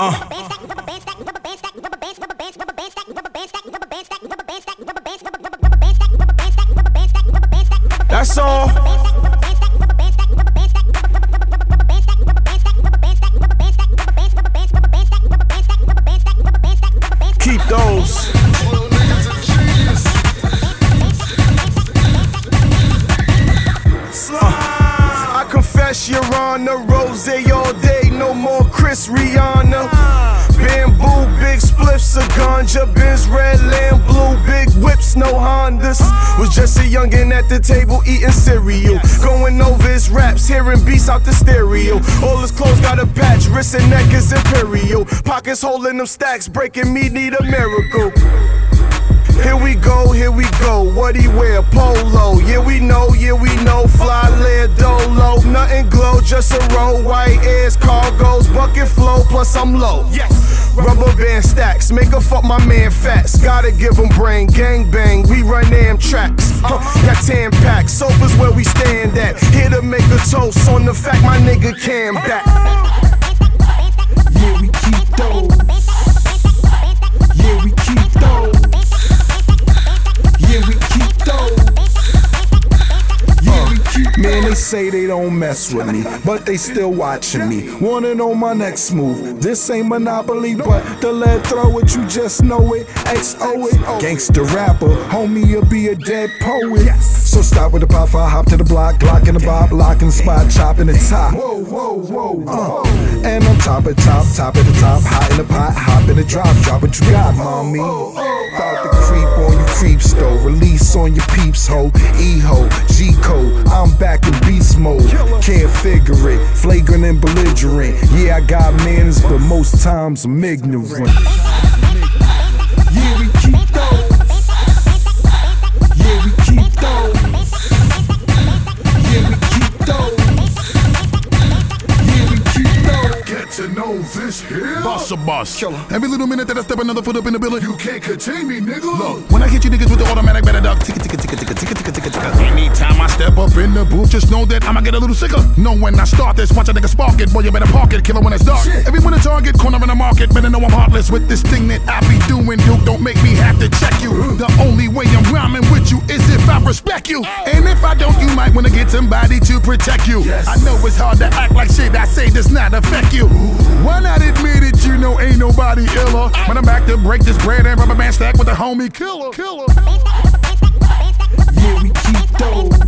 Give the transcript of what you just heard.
That's all. Keep those. I confess you're on the rose all day, no more Chris Rihanna. Bamboo, big spliffs of ganja, Benz, red lamb, blue, big whips, no Hondas. Was just a youngin' at the table eating cereal, going over his raps, hearing beats out the stereo. All his clothes got a patch, wrist and neck is imperial. Pockets holding them stacks, breaking me need a miracle. Here we go, what he wear? Polo, yeah we know, fly lead, dolo. Nothing glow, just a roll, white airs, cargoes, bucket flow, plus I'm low. Yes. Rubber band stacks, make a fuck my man Fats. Gotta give him brain, gang bang, we run damn tracks. Got 10 packs, sofas where we stand at. Here to make a toast on the fact my nigga came back. Yeah, we keep those. Yeah, we keep those. Yeah, we keep those. Yeah, we keep. Man, they say they don't mess with me, but they still watching me. Wanna know my next move? This ain't Monopoly, but the lead throw it, you just know it. XO it. Gangsta rapper, homie, you'll be a dead poet. So stop with the pop, I hop to the block, Glock in the bob, locking the spot, chopping the top. And on top of the top of the top, hot in the pot, hop in the drop what you got, mommy. About to creep on you creeps though, release on your peeps ho, E-ho, G-code, I'm back in beast mode. Can't figure it, flagrant and belligerent. Yeah, I got manners, but most times I'm ignorant. Yeah, we keep those. Yeah, we keep those. Yeah, we keep those. Yeah, we keep those. Get to know this here. Boss a boss. Every little minute that I step another foot up in the building, You can't contain me, nigga. look, when I hit you niggas with the automatic better duck, ticka ticka ticka ticka ticka ticka ticka ticka. Anytime I step up in the booth, just know that I'ma get a little sicker. Know when I start this, watch a nigga spark it, boy you better park it, killer when it's dark. Shit. Everyone a target, corner in the market, better know I'm heartless with this thing that I be doing. Duke, don't make me have to check you. The only way I'm rhyming with you is if I respect you, and if I don't, you might wanna get somebody to protect you. Yes. I know it's hard to act like shit I say does not affect you. Why not admit it? You know ain't nobody iller. When I'm back to break this bread and rubber band stack with the homie killer. Yeah, we keep those.